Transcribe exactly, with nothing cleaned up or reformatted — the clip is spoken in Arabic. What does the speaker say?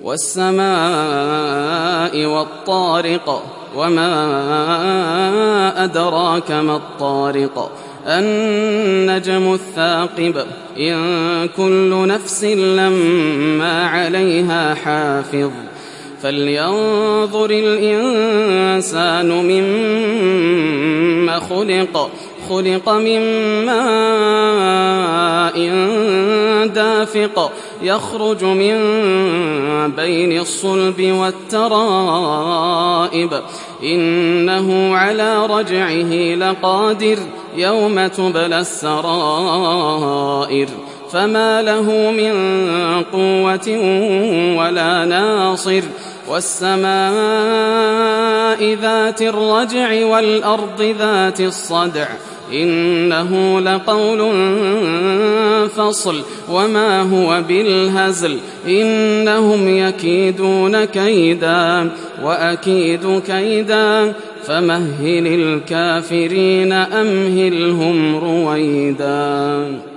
والسماء والطارق وما أدراك ما الطارق النجم الثاقب إن كل نفس لما عليها حافظ فلينظر الإنسان مما خلق خلق من ماء دافق يخرج من بين الصلب والترائب إنه على رجعه لقادر يوم تبلى السرائر فما له من قوة ولا ناصر والسماء ذات الرجع والأرض ذات الصدع إنه لقول فصل وما هو بالهزل إنهم يكيدون كيدا وأكيد كيدا فمهل الكافرين أمهلهم رويدا.